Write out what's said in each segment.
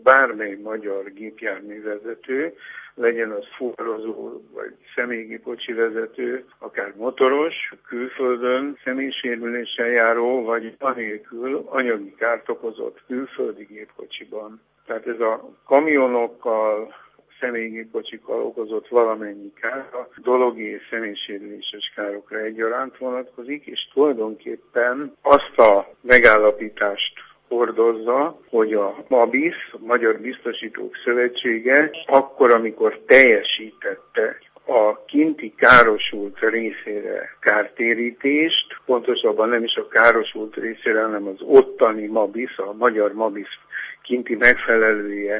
bármely magyar gépjárművezető, legyen az fuvarozó vagy személygépkocsi vezető, akár motoros, külföldön személysérüléssel járó, vagy anélkül anyagi kárt okozott külföldi gépkocsiban. Tehát ez a kamionokkal, személygépkocsikkal okozott valamennyi kár a dologi és személysérüléses károkra egyaránt vonatkozik, és tulajdonképpen azt a megállapítást hordozza, hogy a MABISZ, a Magyar Biztosítók Szövetsége, akkor, amikor teljesítette a kinti károsult részére kártérítést, pontosabban nem is a károsult részére, hanem az ottani MABISZ, a magyar MABISZ kinti megfelelője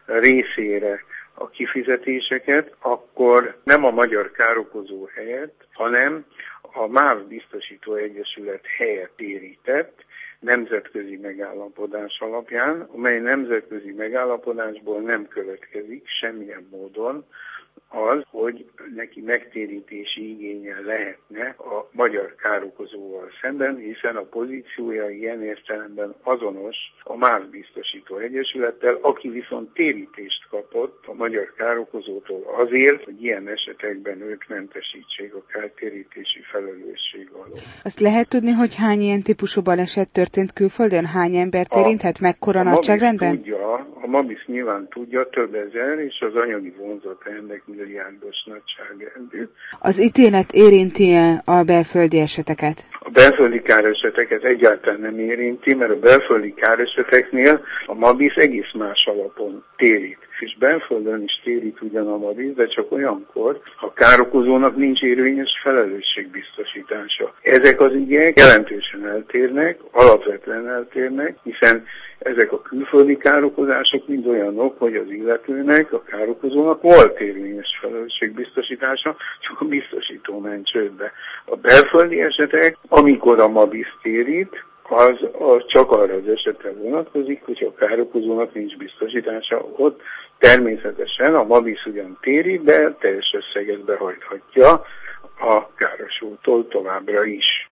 részére a kifizetéseket, akkor nem a Magyar Károkozó helyett, hanem a MÁV Biztosító Egyesület helyett térített nemzetközi megállapodás alapján, amely nemzetközi megállapodásból nem következik semmilyen módon az, hogy neki megtérítési igénye lehetne a magyar károkozóval szemben, hiszen a pozíciója ilyen értelemben azonos a MÁV Biztosító Egyesülettel, aki viszont térítést kapott a magyar károkozótól azért, hogy ilyen esetekben őt mentesítsék a kártérítési felelősség alól. Azt lehet tudni, hogy hány ilyen típusú baleset történt külföldön? Hány embert érinthet? Mekkora nagyságrendben? A MABISZ nyilván tudja, több ezer, és az anyagi vonzata ennek milliárdos nagyságrendű. Az ítélet érinti-e a belföldi eseteket? A belföldi káreseteket egyáltalán nem érinti, mert a belföldi káreseteknél a MABISZ egész más alapon térít. És belföldön is térít ugyan a MABISZ, de csak olyankor, ha károkozónak nincs érvényes felelősségbiztosítása. Ezek az ügyek jelentősen eltérnek, alapvetően eltérnek, hiszen ezek a külföldi károkozások mind olyanok, hogy az illetőnek, a károkozónak volt érvényes felelősségbiztosítása, csak a biztosító ment csődbe. A belföldi esetek, amikor a MABISZ térít, az csak arra az esetre vonatkozik, hogy a károkozónak nincs biztosítása, ott természetesen a MABISZ ugyan térít, de teljes összeget behajthatja a károsultól továbbra is.